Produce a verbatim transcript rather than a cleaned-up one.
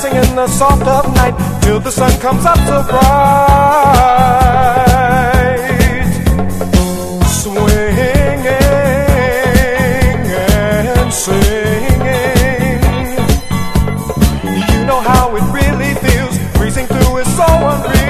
dancing in the soft of night till the sun comes up so bright, swinging and singing. You know how it really feels, breezing through is so unreal.